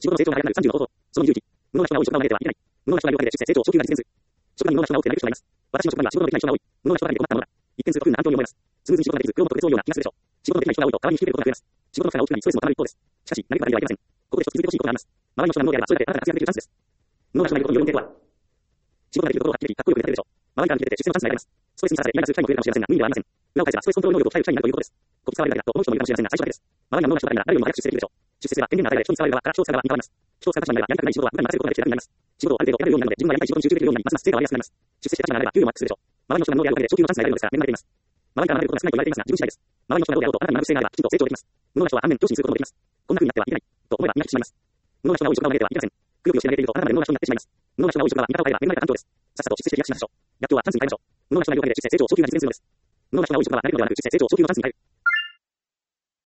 仕事の成長が早くなる30の方法。その2、9期。無能な人が多い職場を投げてはいけない。無能な人がいるおかげで出世成長昇給が実現する。職場に無能な人が多くて嘆く人がいます。私の職場には仕事のできない人が多い。無能な人ばかりで困ったものだ。一見すると不運な環境に思えます。スムーズに仕事ができず、苦労も特別多いような気がするでしょう。仕事のできない人が多いと代わりに引き受けることが増えます。仕事の負荷が大きくなりストレスも溜まる一方です。しかし、嘆くばかりではいけません。ここで一つ続いてほしいことがあります。周りの人が無能であれば、それだけあなたが活躍できるチャンスです。無能な人がいることの余分性とは、仕事ができるところがはっきりでき、かっこよく出てくるでしょう。周りから見てて出世のチャンスになります。ストレスにさらされ、イライラする機会も増えるかもしれませんが、無意味ではありません。裏を返せばストレスコントロール能力を鍛える機会になるということです。こっち触れるだけだと、この人もいるかもしれませんが、最初だけです。周りが無能な人ばかりなら誰よりも早く出世できるでしょう。出世すれば権限の与えられ人に使われる側から人を使う側に変わります。人を使う立場になればやりたくない仕事は部下に任せることができて楽になります。仕事をある程度やれるようになるので、自分がやりたい仕事に集中できるようになり、ますます成果が上げやすくなります。出世して立場になれば給料もアップするでしょう。周りの人が無能であるおかげで昇給のチャンスが得られるのですから、恵まれています。周りから学べることが少ないと言われていますが、自分次第です。周りの人がどうであろうと、あなたに学ぶ姿勢があれば、きちんと成長できます。無能な人は反面、上司にすることもできます。こんな風になってはいけない。と思えば見飽きてしまいます。無能な人が多い職場を投げてはいけません。くよくよして投げていると、あなたまで無能な人になってしまいます。無能な人が多い職場は味方を変えれば恵まれた環境です。さっさと出世して飛躍しましょう。学校はチャンスに変えましょう。無能な人がいるおかげで出世成長昇給が実現するのです。無能な人が多い職場は投げるのではなく出世成長昇給のチャンスに変える。